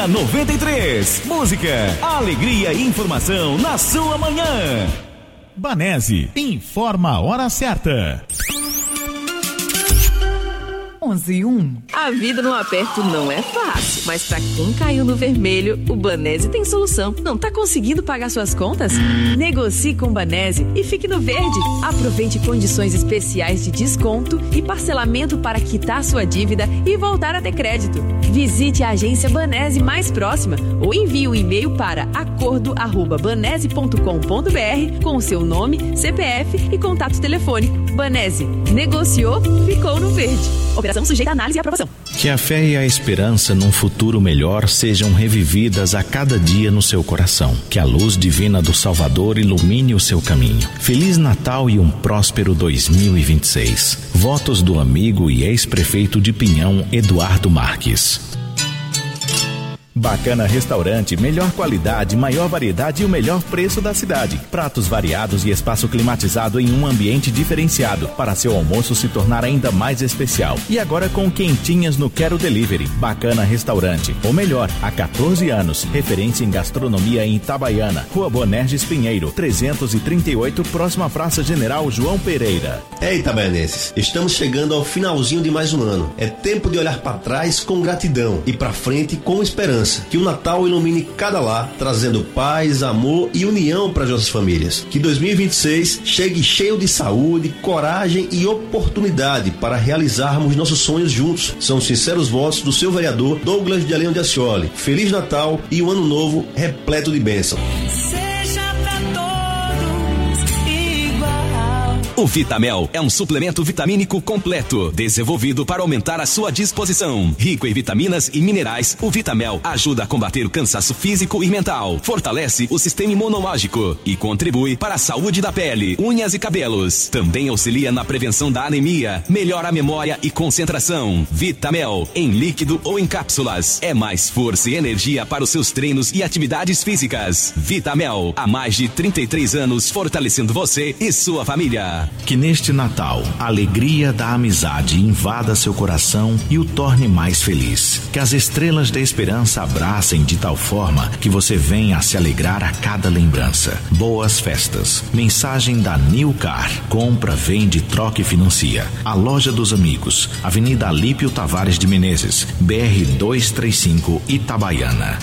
Manhã noventa e três. Música, alegria e informação na sua manhã. Banese, informa a hora certa. onze e um. A vida no aperto não é fácil, mas pra quem caiu no vermelho, o Banese tem solução. Não tá conseguindo pagar suas contas? Negocie com o Banese e fique no verde. Aproveite condições especiais de desconto e parcelamento para quitar sua dívida e voltar a ter crédito. Visite a agência Banese mais próxima ou envie um e-mail para acordo arroba banese ponto com ponto br com o seu nome, C P F e contato telefônico. Banese, negociou, ficou no verde. Operação sujeita a análise e aprovação. Que a fé e a esperança num futuro melhor sejam revividas a cada dia no seu coração. Que a luz divina do Salvador ilumine o seu caminho. Feliz Natal e um próspero dois mil e vinte e seis. Votos do amigo e ex-prefeito de Pinhão, Eduardo Marques. Bacana Restaurante, melhor qualidade, maior variedade e o melhor preço da cidade. Pratos variados e espaço climatizado em um ambiente diferenciado, para seu almoço se tornar ainda mais especial. E agora com quentinhas no Quero Delivery. Bacana Restaurante, ou melhor, há quatorze anos, referência em gastronomia em Itabaiana, Rua Bonerges Pinheiro, trezentos e trinta e oito, próxima à Praça General João Pereira. É, itabaianenses, estamos chegando ao finalzinho de mais um ano. É tempo de olhar para trás com gratidão e para frente com esperança. Que o Natal ilumine cada lar, trazendo paz, amor e união para as nossas famílias. Que dois mil e vinte e seis chegue cheio de saúde, coragem e oportunidade para realizarmos nossos sonhos juntos. São os sinceros votos do seu vereador Douglas de Leão de Ascioli. Feliz Natal e um ano novo repleto de bênção. O Vitamel é um suplemento vitamínico completo, desenvolvido para aumentar a sua disposição. Rico em vitaminas e minerais, o Vitamel ajuda a combater o cansaço físico e mental, fortalece o sistema imunológico e contribui para a saúde da pele, unhas e cabelos. Também auxilia na prevenção da anemia, melhora a memória e concentração. Vitamel, em líquido ou em cápsulas, é mais força e energia para os seus treinos e atividades físicas. Vitamel, há mais de trinta e três anos, fortalecendo você e sua família. Que neste Natal, a alegria da amizade invada seu coração e o torne mais feliz. Que as estrelas da esperança abracem de tal forma que você venha a se alegrar a cada lembrança. Boas festas. Mensagem da New Car. Compra, vende, troca e financia. A Loja dos Amigos. Avenida Alípio Tavares de Menezes, B R duzentos e trinta e cinco, Itabaiana.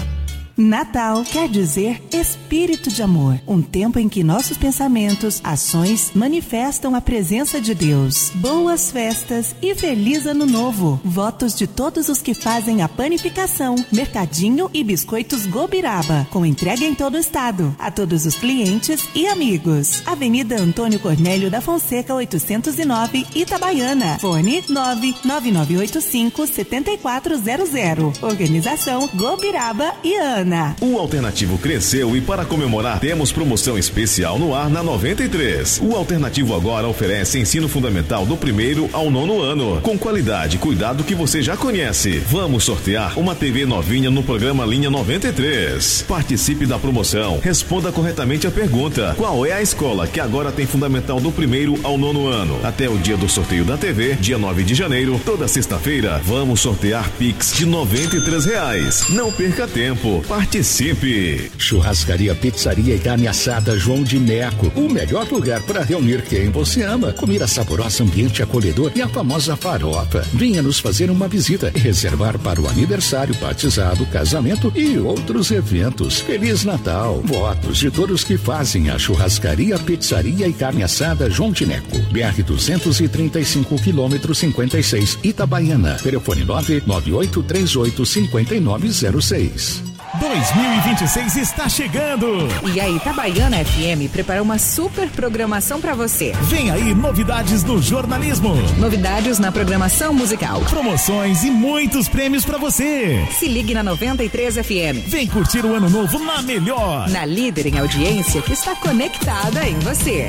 Natal quer dizer espírito de amor, um tempo em que nossos pensamentos, ações manifestam a presença de Deus. Boas festas e feliz ano novo. Votos de todos os que fazem a panificação, mercadinho e biscoitos Gobiraba, com entrega em todo o estado. A todos os clientes e amigos. Avenida Antônio Cornélio da Fonseca, oitocentos e nove, Itabaiana. Fone nove nove nove oito cinco sete quatro zero zero. Organização Gobiraba e Ana. O Alternativo cresceu e para comemorar temos promoção especial no ar na noventa e três. O Alternativo agora oferece ensino fundamental do primeiro ao nono ano, com qualidade e cuidado que você já conhece. Vamos sortear uma T V novinha no programa Linha noventa e três. Participe da promoção, responda corretamente a pergunta: qual é a escola que agora tem fundamental do primeiro ao nono ano? Até o dia do sorteio da T V, dia nove de janeiro, toda sexta-feira, vamos sortear Pix de noventa e três reais. Não perca tempo. Participe! Churrascaria, pizzaria e carne assada João de Neco. O melhor lugar para reunir quem você ama. Comida saborosa, ambiente acolhedor e a famosa farofa. Venha nos fazer uma visita e reservar para o aniversário, batizado, casamento e outros eventos. Feliz Natal! Votos de todos que fazem a churrascaria, pizzaria e carne assada João de Neco. B R duzentos e trinta e cinco, quilômetro cinquenta e seis, Itabaiana. Telefone nove nove oito três oito cinco nove zero seis. dois mil e vinte e seis está chegando! E a Itabaiana F M preparou uma super programação para você. Vem aí novidades no jornalismo. Novidades na programação musical. Promoções e muitos prêmios para você. Se ligue na noventa e três F M. Vem curtir o ano novo na melhor. Na líder em audiência que está conectada em você.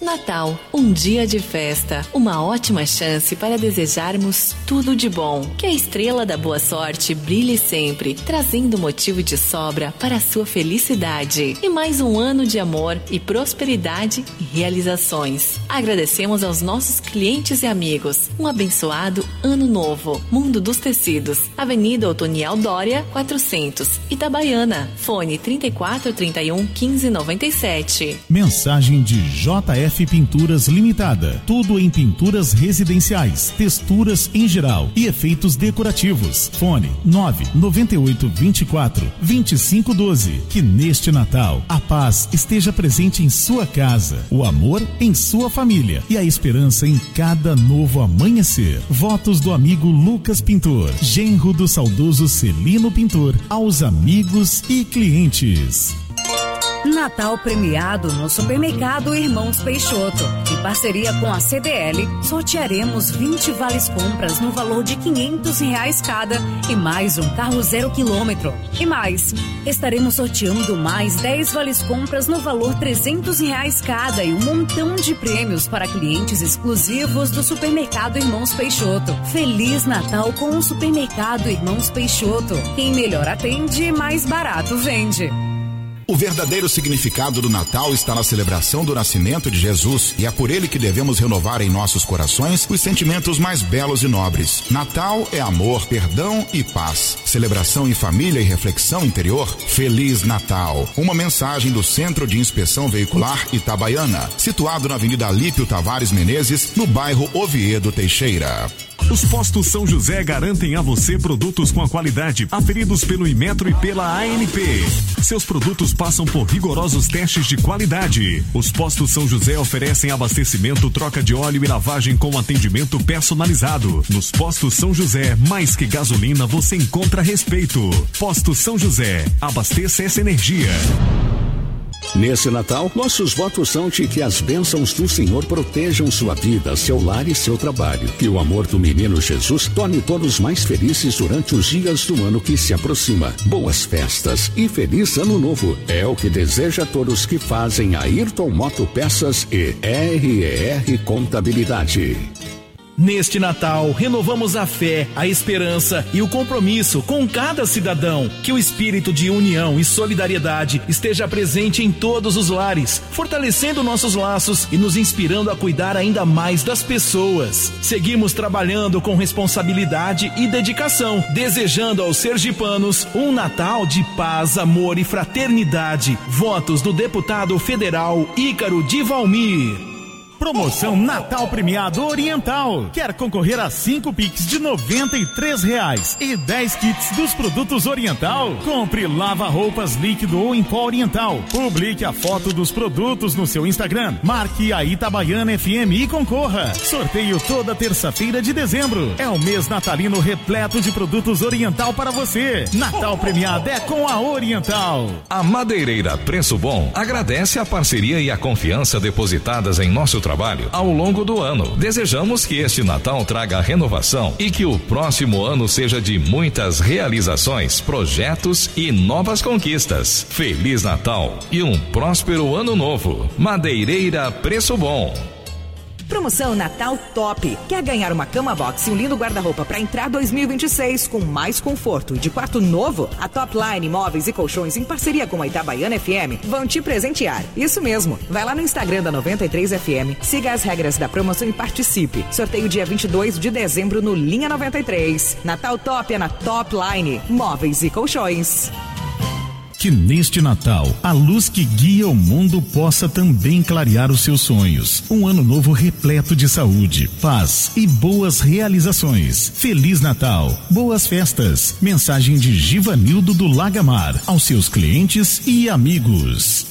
Natal, um dia de festa, uma ótima chance para desejarmos tudo de bom. Que a estrela da boa sorte brilhe sempre, trazendo motivo de sobra para a sua felicidade. E mais um ano de amor e prosperidade e realizações. Agradecemos aos nossos clientes e amigos. Um abençoado ano novo. Mundo dos Tecidos, Avenida Otoniel Dória, quatrocentos, Itabaiana. Fone trinta e quatro, trinta e um, quinze, noventa e sete. Mensagem de J F Pinturas Limitada. Tudo em pinturas residenciais, texturas em geral e efeitos decorativos. Fone nove nove oito, vinte e quatro, vinte e cinco, doze. Que neste Natal a paz esteja presente em sua casa, o amor em sua família e a esperança em cada novo amanhecer. Votos do amigo Lucas Pintor, genro do saudoso Celino Pintor, aos amigos e clientes. Natal premiado no Supermercado Irmãos Peixoto. Em parceria com a C D L, sortearemos vinte vales compras no valor de quinhentos reais cada e mais um carro zero quilômetro. E mais, estaremos sorteando mais dez vales compras no valor trezentos reais cada e um montão de prêmios para clientes exclusivos do Supermercado Irmãos Peixoto. Feliz Natal com o Supermercado Irmãos Peixoto. Quem melhor atende, mais barato vende. O verdadeiro significado do Natal está na celebração do nascimento de Jesus e é por ele que devemos renovar em nossos corações os sentimentos mais belos e nobres. Natal é amor, perdão e paz. Celebração em família e reflexão interior. Feliz Natal. Uma mensagem do Centro de Inspeção Veicular Itabaiana, situado na Avenida Alípio Tavares Menezes, no bairro Oviedo Teixeira. Os postos São José garantem a você produtos com a qualidade aferidos pelo Inmetro e pela A N P. Seus produtos passam por rigorosos testes de qualidade. Os postos São José oferecem abastecimento, troca de óleo e lavagem com atendimento personalizado. Nos postos São José, mais que gasolina, você encontra respeito. Postos São José, abasteça essa energia. Nesse Natal, nossos votos são de que as bênçãos do Senhor protejam sua vida, seu lar e seu trabalho. Que o amor do menino Jesus torne todos mais felizes durante os dias do ano que se aproxima. Boas festas e feliz ano novo. É o que deseja a todos que fazem a Ayrton Moto Peças e R E R Contabilidade. Neste Natal, renovamos a fé, a esperança e o compromisso com cada cidadão. Que o espírito de união e solidariedade esteja presente em todos os lares, fortalecendo nossos laços e nos inspirando a cuidar ainda mais das pessoas. Seguimos trabalhando com responsabilidade e dedicação, desejando aos sergipanos um Natal de paz, amor e fraternidade. Votos do deputado federal Ícaro de Valmir. Promoção Natal Premiado Oriental. Quer concorrer a cinco Pix de noventa e três reais e dez kits dos produtos Oriental? Compre lava-roupas líquido ou em pó Oriental. Publique a foto dos produtos no seu Instagram. Marque a Itabaiana F M e concorra. Sorteio toda terça-feira de dezembro. É o mês natalino repleto de produtos Oriental para você. Natal Premiado é com a Oriental. A Madeireira Preço Bom agradece a parceria e a confiança depositadas em nosso trabalho ao longo do ano. Desejamos que este Natal traga renovação e que o próximo ano seja de muitas realizações, projetos e novas conquistas. Feliz Natal e um próspero ano novo. Madeireira Preço Bom. Promoção Natal Top. Quer ganhar uma cama box e um lindo guarda-roupa para entrar dois mil e vinte e seis com mais conforto e de quarto novo? A Top Line Móveis e Colchões, em parceria com a Itabaiana F M, vão te presentear. Isso mesmo. Vai lá no Instagram da noventa e três F M, siga as regras da promoção e participe. Sorteio dia vinte e dois de dezembro no Linha noventa e três. Natal Top é na Top Line Móveis e Colchões. Que neste Natal, a luz que guia o mundo possa também clarear os seus sonhos. Um ano novo repleto de saúde, paz e boas realizações. Feliz Natal, boas festas. Mensagem de Givanildo do Lagamar, aos seus clientes e amigos.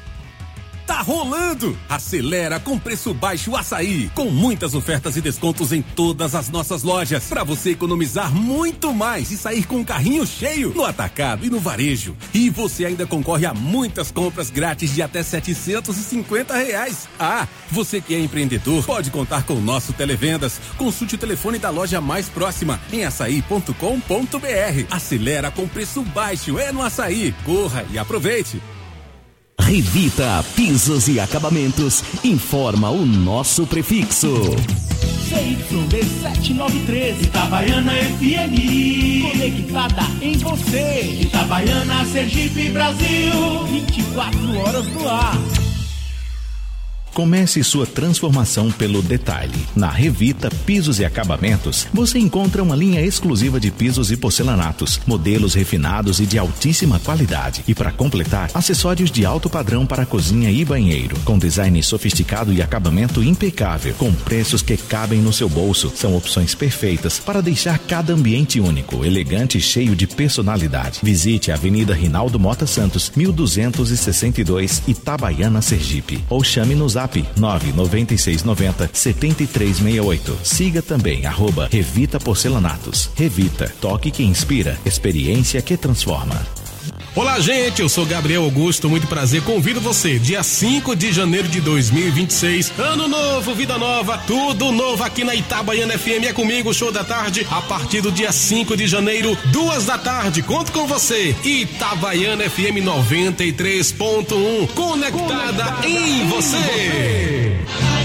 Tá rolando! Acelera com preço baixo Açaí, com muitas ofertas e descontos em todas as nossas lojas, para você economizar muito mais e sair com um carrinho cheio no atacado e no varejo. E você ainda concorre a muitas compras grátis de até setecentos e cinquenta reais. Ah, você que é empreendedor pode contar com o nosso Televendas. Consulte o telefone da loja mais próxima em açaí ponto com ponto br. Acelera com preço baixo, é no Açaí. Corra e aproveite! Revita Pisos e Acabamentos informa o nosso prefixo. C Y D sete nove três, Itabaiana F M, conectada em você. Itabaiana, Sergipe, Brasil, vinte e quatro horas no ar. Comece sua transformação pelo detalhe. Na Revita Pisos e Acabamentos, você encontra uma linha exclusiva de pisos e porcelanatos, modelos refinados e de altíssima qualidade. E para completar, acessórios de alto padrão para cozinha e banheiro, com design sofisticado e acabamento impecável, com preços que cabem no seu bolso. São opções perfeitas para deixar cada ambiente único, elegante e cheio de personalidade. Visite a Avenida Rinaldo Mota Santos, mil duzentos e sessenta e dois, Itabaiana, Sergipe. Ou chame-nos a nove nove seis nove zero sete três seis oito. Siga também arroba Revita Porcelanatos. Revita, toque que inspira, experiência que transforma. Olá, gente, eu sou Gabriel Augusto, muito prazer, convido você, dia cinco de janeiro de dois mil e vinte e seis, ano novo, vida nova, tudo novo aqui na Itabaiana F M, é comigo, show da tarde, a partir do dia cinco de janeiro, duas da tarde, conto com você, Itabaiana F M noventa e três ponto um, conectada, conectada em você.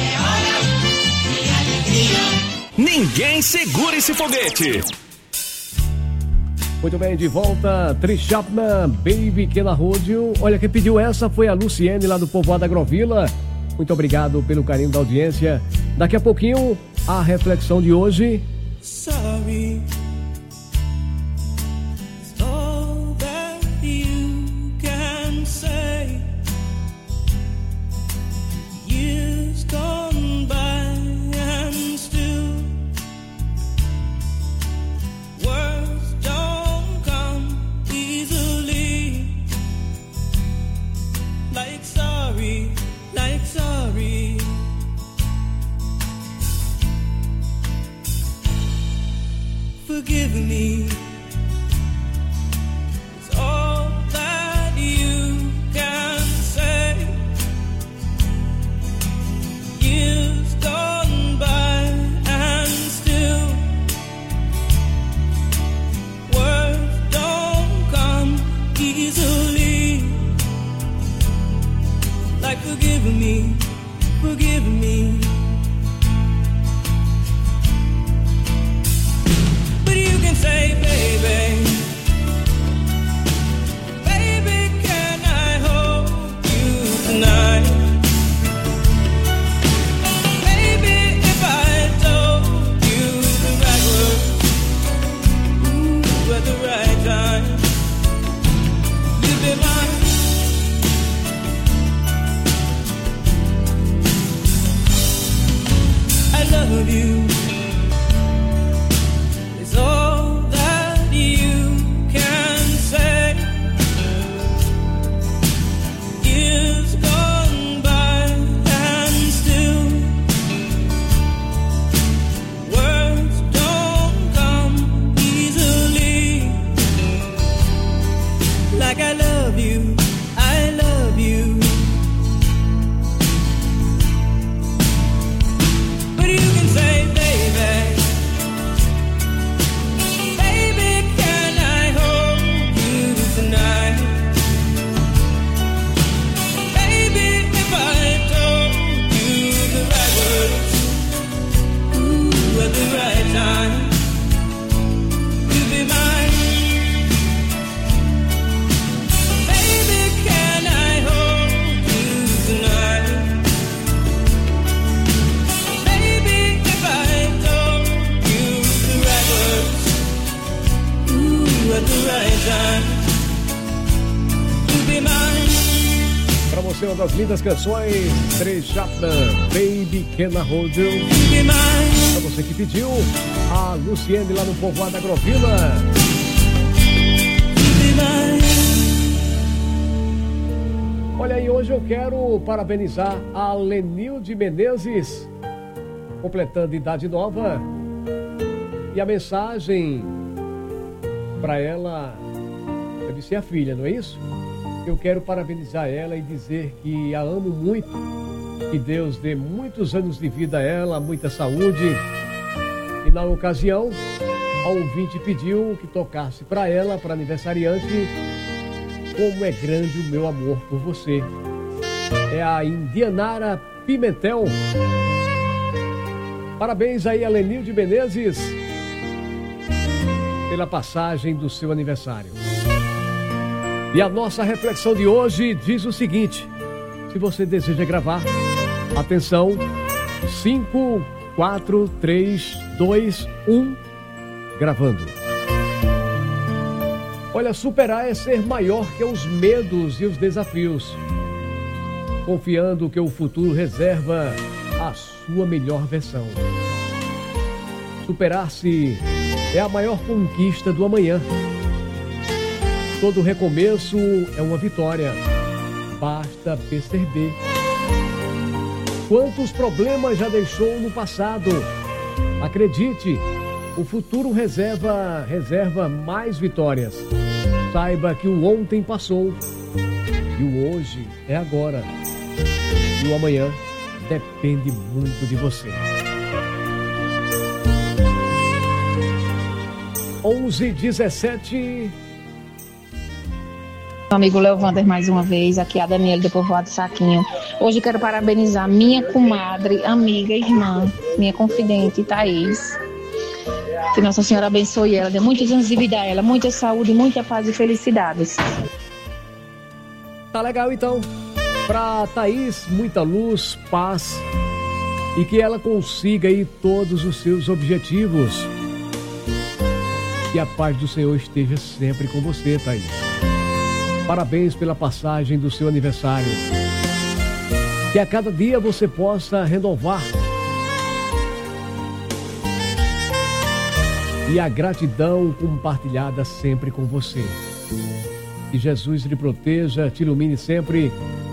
Ninguém segura esse foguete. Muito bem, de volta, Tri Chapman, Baby Kena Rodio. Olha, quem pediu essa foi a Luciene, lá do Povoado Agrovila. Muito obrigado pelo carinho da audiência. Daqui a pouquinho, a reflexão de hoje. Sorry. It's all that you can say. Years gone by and still words don't come easily. Like sorry, like sorry. Forgive me. It's all that you can say. Years gone by and still words don't come easily. Like forgive me, forgive me. But you can say, baby, baby, can I hold you tonight? Baby, if I told you the right words, ooh, at the right time, you'd be mine. I love you. It's all that you can say. Years gone by and still words don't come easily. Like I love you, I love you. But you can say, baby, baby, can I hold you tonight? Baby, if I told you the right words, ooh, at the right time, you'd be mine. Baby, can I hold you tonight? Baby, if I told you the right words, ooh, at the right time, you'd be mine. Pra você, uma das lindas canções, Três Chapman, Baby Kena Rodio. Pra você que pediu, a Luciene, lá no Povoado Agrovila. Olha aí, hoje eu quero parabenizar a Lenilde Menezes, completando idade nova. E a mensagem para ela deve ser a filha, não é isso? Eu quero parabenizar ela e dizer que a amo muito, que Deus dê muitos anos de vida a ela, muita saúde. E na ocasião, a ouvinte pediu que tocasse para ela, para aniversariante, Como é Grande o Meu Amor por Você. é a Indianara Pimentel. Parabéns aí a Lenilde Menezes pela passagem do seu aniversário. E a nossa reflexão de hoje diz o seguinte: se você deseja gravar, atenção, cinco, quatro, três, dois, um, gravando. Olha, superar é ser maior que os medos e os desafios, confiando que o futuro reserva a sua melhor versão. Superar-se é a maior conquista do amanhã. Todo recomeço é uma vitória, basta perceber. Quantos problemas já deixou no passado? Acredite, o futuro reserva, reserva mais vitórias. Saiba que o ontem passou e o hoje é agora. E o amanhã depende muito de você. onze e dezessete. Meu amigo Leovander, mais uma vez, aqui é a Daniela do Povoado Saquinho. Hoje quero parabenizar minha comadre, amiga, irmã, minha confidente, Thaís. Que Nossa Senhora abençoe ela, dê muitos anos de vida a ela, muita saúde, muita paz e felicidades. Tá legal então. Pra Thaís, muita luz, paz e que ela consiga aí todos os seus objetivos. Que a paz do Senhor esteja sempre com você, Thaís. Parabéns pela passagem do seu aniversário. Que a cada dia você possa renovar. E a gratidão compartilhada sempre com você. Que Jesus lhe proteja, te ilumine sempre.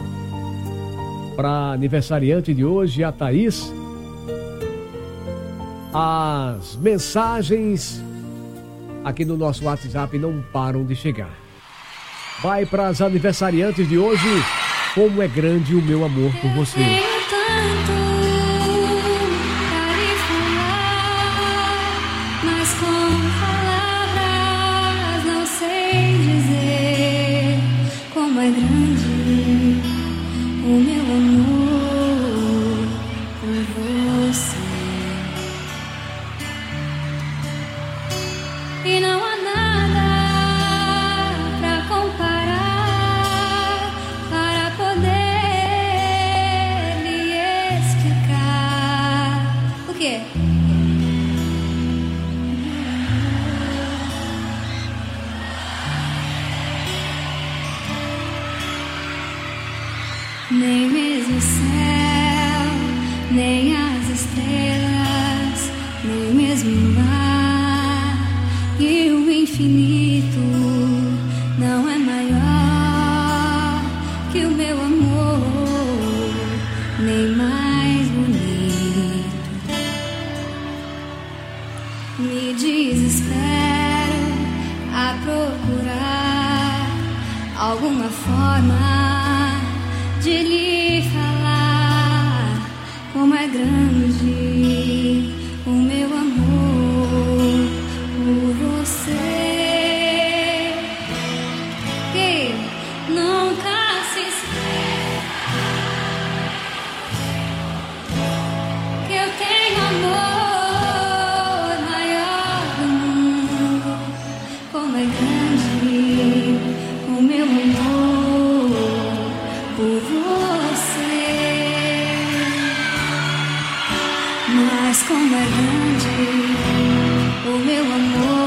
Para aniversariante de hoje, a Thaís, as mensagens aqui no nosso WhatsApp não param de chegar. Vai para as aniversariantes de hoje. Como é grande o meu amor por você. Mas com palavras não sei dizer como é grande o meu amor por você. E não há nada pra comparar, para poder lhe explicar o quê? Nem mesmo o céu, nem as estrelas, nem mesmo o mar e o infinito não é maior que o meu amor, nem mais bonito. Me desespero a procurar alguma forma de lhe falar como é grande o meu amor por você, que nunca se esqueça que eu tenho amor maior do mundo. Como é grande o meu amor por você, mas como é grande o meu amor